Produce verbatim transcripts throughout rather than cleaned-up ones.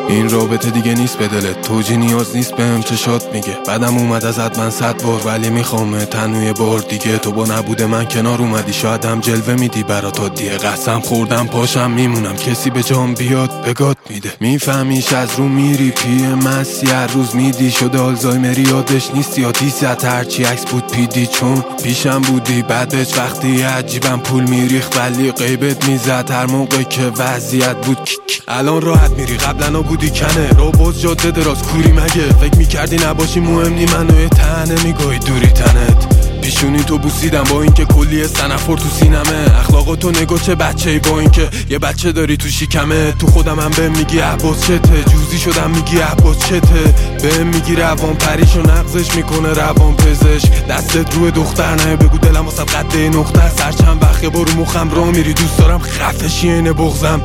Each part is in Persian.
این رابطه دیگه نیست به دلت، توجی نیاز نیست بهم چشات میگه. بعدم اومد ازت من صد بار ولی میخوام تنوی بار دیگه. تو با نبود من کنار اومدی، شاید هم جلوه میدی برات عادیه. قسم خوردم پاشم میمونم، کسی به جام بیاد بگات میده. میفهمیش از رو میری پی مسی، هر روز میدی شده آلزایمری، یادش نیست یا تیزت هرچی عکس بود پیدی. چون پیشم بودی بعدش وقتی عجیبم پول میریخت ولی غیبت میزد هر موقع که وضعیت بود کیک. الان راحت میری قبلا بودی کنه رو باز جاده دراز کوری مگه. فکر میکردی نباشی مهم نی منو تنه میگوی دوری تنت. پیشونی تو بوسیدم با اینکه کلی سنفر تو سینمه. اخلاقاتو نگاه چه بچه‌ای با اینکه یه بچه داری تو شکمه. تو خودم هم بهم میگی عباس چته، جوزی شدم میگی عباس چته. بهم میگی روان پریشو نقضش میکنه روان پزشک. دستت روی دختر نه بگو دلم واسه قده نقطه. سر چند وقت یه بار مخم را میری، دوست دارم خفشی اینه بغزم.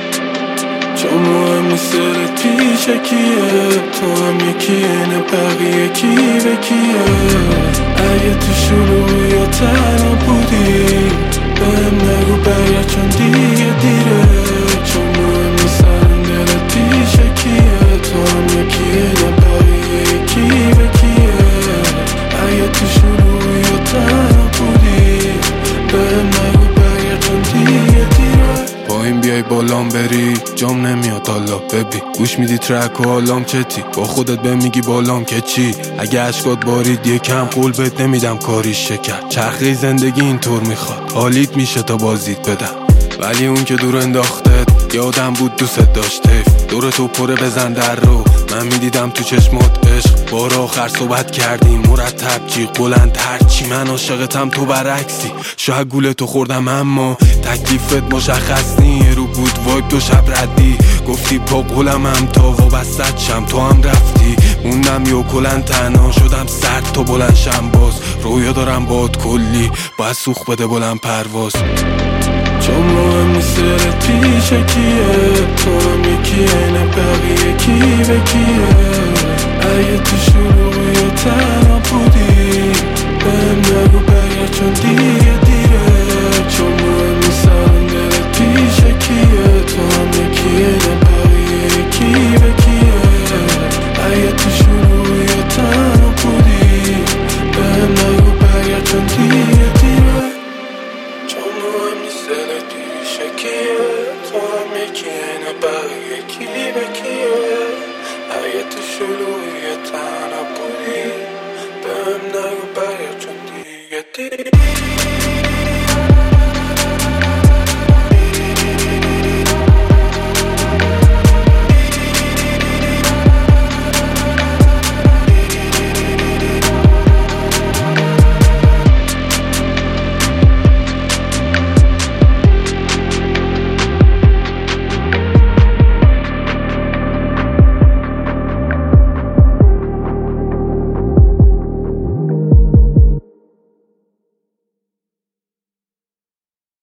چون مهم نیست دلت پیش کیه، تو هم یکی اینه بقیه کی به کیه. اگه تو شروع یا تنها بودی بهم نگو برگرد چون دیگه دیره. چون مهم نیست دلت پیش کیه، تو هم یکی اینه بقیه کی به کیه. اگه تو شروع یا تنها بودی بهم نگو برگرد چون دیگه دیره. با این بیای بالام بری جام نمیاد حالا ببین. گوش میدی ترک و حالام چتی، با خودت به میگی بالام که چی. اگه عشقات بارید یکم قول بهت نمیدم کاریش شکر. چرخه زندگی اینطور میخواد، حالیت میشه تا بازیت بدم. ولی اون که دور انداختت یادم بود دوست داشت حیف. دور تو پره بزن در رو، من میدیدم تو چشمات عشق. بار آخر صحبت کردیم مرتب جیغ بلند هرچی. من عاشقتم تو برعکسی، شاید گول تو خوردم اما تکلیفت مشخص نی. رو بود وایب دو شب ردی، گفتی پا قولم هم تا وابستت شم. تو هم رفتی موندم یا کلن تنها شدم سرد تا بلند شم. باز رویا دارم باد کلی باید سوخ بده بلند پرواز. چون مهم نیست دلت پیش کیه، تو هم یکی اینه بقیه کی به کیه.